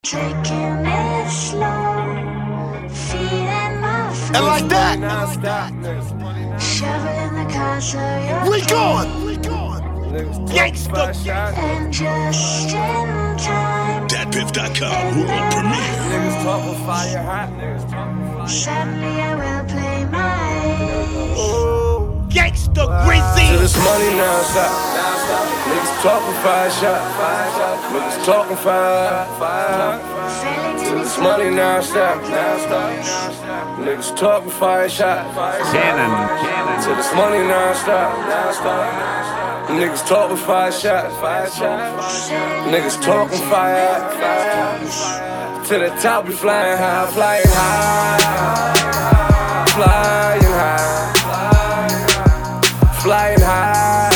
Taking it slow, feeding my feet. And like that, shoveling the cars of your we gone. Gangsta. And just in time, DatPiff.com world premiere. Niggas talking fire hot. suddenly I will play my Gangsta Greasy. To this money now stop. Niggas talking fire shot. Niggas talking fire. To this money now stop. Niggas talking fire shot. To this money now stop. Niggas talking fire shot. Niggas talking fire. To the top we flying high, flying high, flying high. Flying high,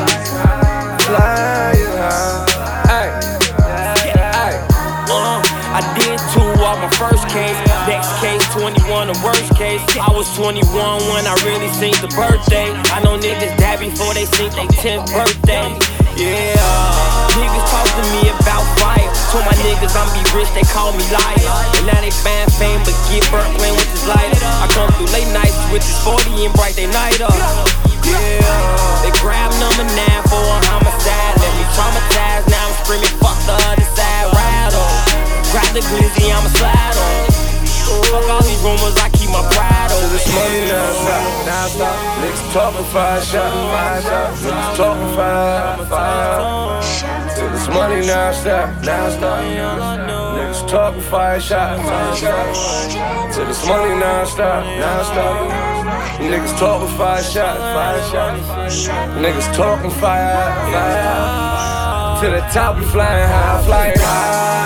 flying high. Ay, ay. I did two on my first case. Next case, 21 the worst case. I was 21 when I really seen the birthday. I know niggas die before they seen their 10th birthday. Yeah, niggas talk to me about fire. Told my niggas I'm be rich, they call me liar. And now they fan fame, but get burnt playing with this lighter. I come through late nights with this 40 and bright they night up. Yeah, they grab number 9 for a homicide. Let me traumatize, now I'm screaming fuck the other side. Rattle, grab the glizzy, I'ma slide on. Fuck all these rumors, I keep my pride on. To this money now stop. Niggas talking fire shot. Niggas talking fire. To this money now stop. Niggas talking fire shot. To this money now stop. Niggas talking fire shot. Niggas talking fire. To the top we flying high, flying high,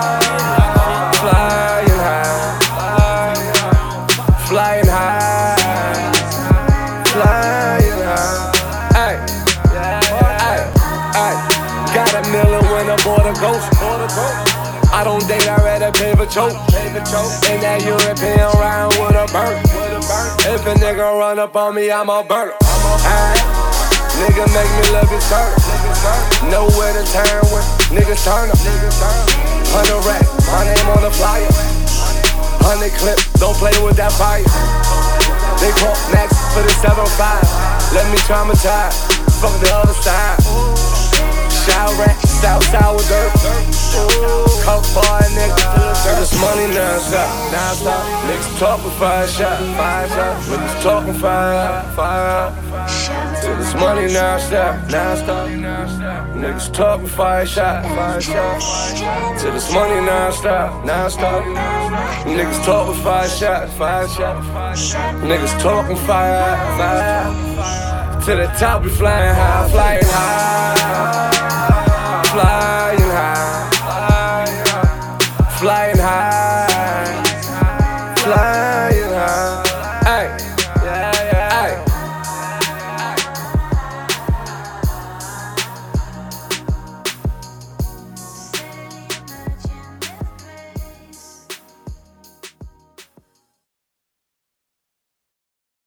flying high. Flying high, flying high. Ay, ay, ay. Got $1 million when I bought a ghost. I don't date, I rather paper choke. In that European round with a burn. If a nigga run up on me, I'ma burn him. Ay, nigga make me love his turn. Know where to turn when niggas turn up. 100 racks, my name on the flyer. 100 clip, don't play with that fire. They call Max for the 7-5. Let me traumatize, fuck the other side. Shower rat, Southside with dirt. Coke boy, nigga. To this money now stop. Niggas talking fire shot. Niggas talking fire. To this money now stop. Niggas talking fire shot. To this money now stop. Niggas talking fire shot. Niggas talking fire. To the top we flying high, flying high.